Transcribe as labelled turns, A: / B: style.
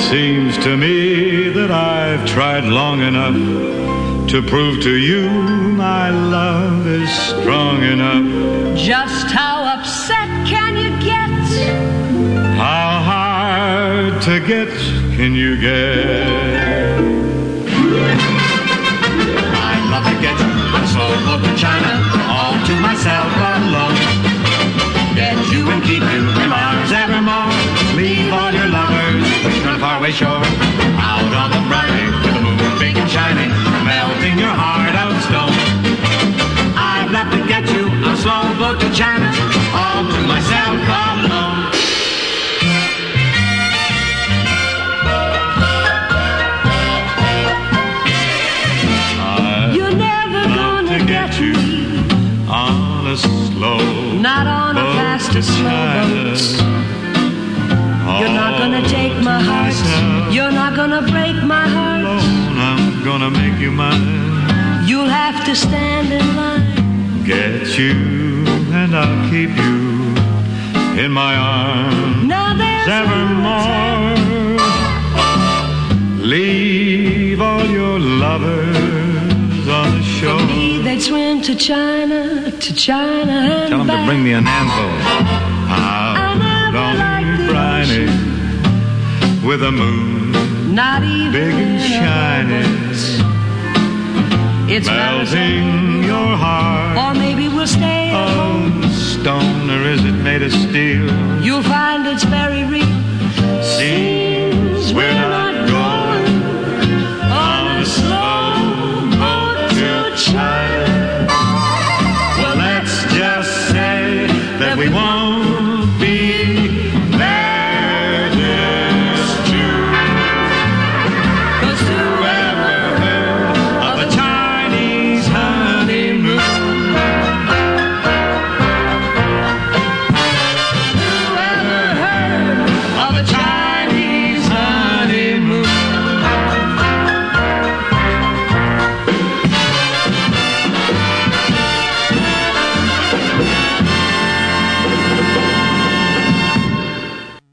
A: Seems to me that I've tried long enough to prove to you my love is strong enough.
B: Just how upset can you get?
A: How hard to get can you get?
C: I'd love to get on a slow boat to China, all to myself alone. Get you and keep you in my arms evermore. Leave all your lovers on a faraway shore. Out on the Friday with the moon big and shining, melting your heart out of stone. I'd love to get you on a slow boat to China, all to myself alone.
B: You're never gonna get
A: you on a slow,
B: not on a fast or slow boat. You're not gonna take my heart. You're not gonna break my heart.
A: Alone, I'm gonna make you mine.
B: You'll have to stand in line.
A: Get you and I'll keep you in my arms.
B: Now there's
A: evermore. Leave all your lovers on the shore.
B: For me, they'd swim to China and
A: Tell them
B: back.
A: to bring me an anvil. Out on Friday with a moon,
B: not even
A: big and shining,
B: it's
A: melting your heart.
B: Or maybe we'll stay at home.
A: Stone, or is it made of steel?
B: You'll find